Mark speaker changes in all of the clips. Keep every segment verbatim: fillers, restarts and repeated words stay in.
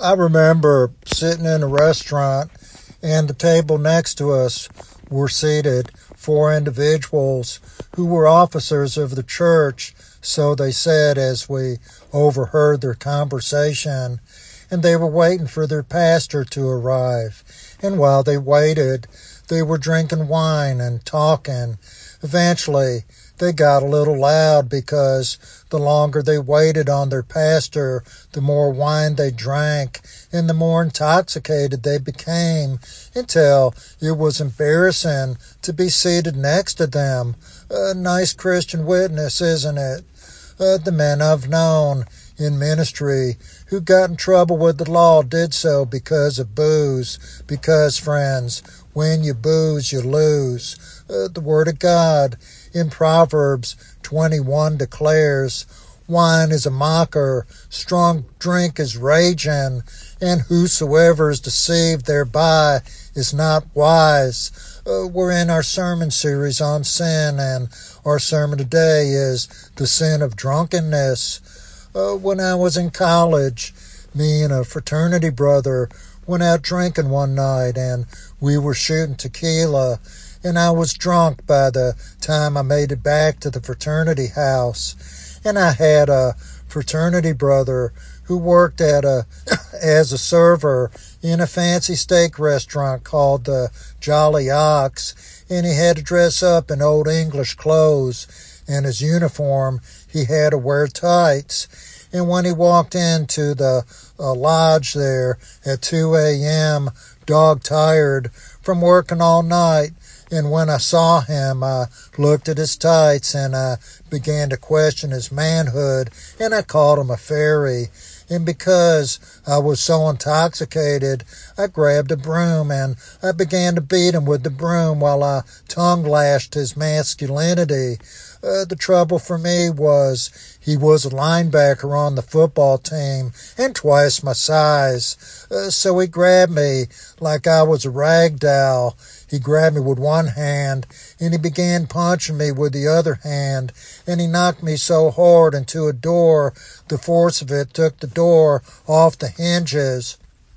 Speaker 1: I remember sitting in a restaurant, and the table next to us were seated four individuals who were officers of the church, so they said as we overheard their conversation, and they were waiting for their pastor to arrive. And while they waited, they were drinking wine and talking. Eventually, they got a little loud because the longer they waited on their pastor, the more wine they drank and the more intoxicated they became, until it was embarrassing to be seated next to them. A nice Christian witness, isn't it? Uh, the men I've known in ministry who got in trouble with the law did so because of booze. Because, friends, when you booze, you lose. Uh, the Word of God in Proverbs twenty-one declares, wine is a mocker, strong drink is raging, and whosoever is deceived thereby is not wise. Uh, we're in our sermon series on sin, and our sermon today is the sin of drunkenness. Uh, when I was in college, me and a fraternity brother went out drinking one night, and we were shooting tequila, and I was drunk by the time I made it back to the fraternity house. And I had a fraternity brother who worked at a as a server in a fancy steak restaurant called the Jolly Ox, and he had to dress up in old English clothes, and his uniform he had to wear tights. And when he walked into the uh, lodge there at two a.m., dog-tired from working all night, and when I saw him, I looked at his tights, and I began to question his manhood, and I called him a fairy. And because I was so intoxicated, I grabbed a broom, and I began to beat him with the broom while I tongue-lashed his masculinity. Uh, the trouble for me was he was a linebacker on the football team and twice my size. Uh, so he grabbed me like I was a rag doll. He grabbed me with one hand, and he began punching me with the other hand, and he knocked me so hard into a door, the force of it took the door off the hinges.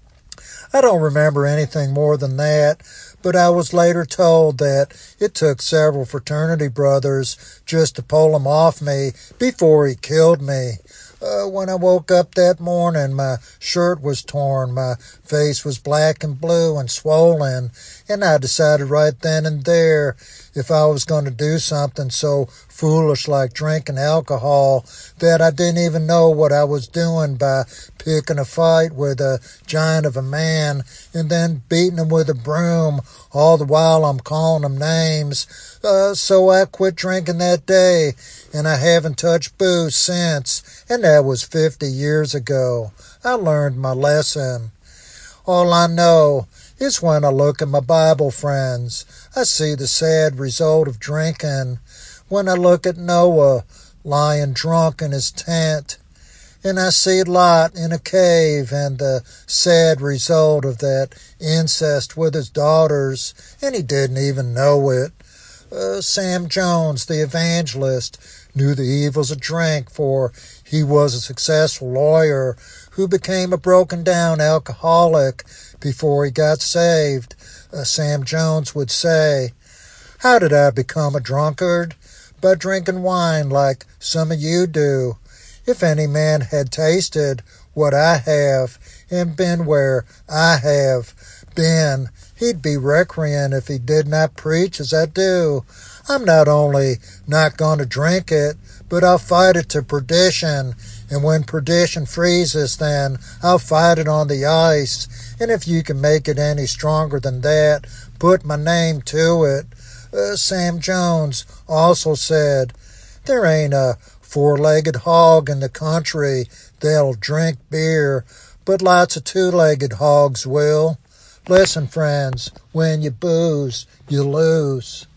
Speaker 1: I don't remember anything more than that, but I was later told that it took several fraternity brothers just to pull him off me before he killed me. Uh, when I woke up that morning, my shirt was torn, my face was black and blue and swollen, and I decided right then and there if I was going to do something so foolish like drinking alcohol that I didn't even know what I was doing by picking a fight with a giant of a man and then beating him with a broom all the while I'm calling him names. Uh, so I quit drinking that day, and I haven't touched booze since, and that was fifty years ago. I learned my lesson. All I know is when I look at my Bible friends, I see the sad result of drinking. When I look at Noah lying drunk in his tent, and I see Lot in a cave and the sad result of that incest with his daughters, and he didn't even know it. Uh, Sam Jones, the evangelist, knew the evils of drink, for he was a successful lawyer who became a broken-down alcoholic before he got saved. Uh, Sam Jones would say, "How did I become a drunkard? By drinking wine like some of you do. If any man had tasted what I have and been where I have been, he'd be recreant if he did not preach as I do. I'm not only not going to drink it, but I'll fight it to perdition. And when perdition freezes, then I'll fight it on the ice. And if you can make it any stronger than that, put my name to it." Uh, Sam Jones also said, "There ain't a four-legged hog in the country that'll drink beer, but lots of two-legged hogs will." Listen, friends, when you booze, you lose.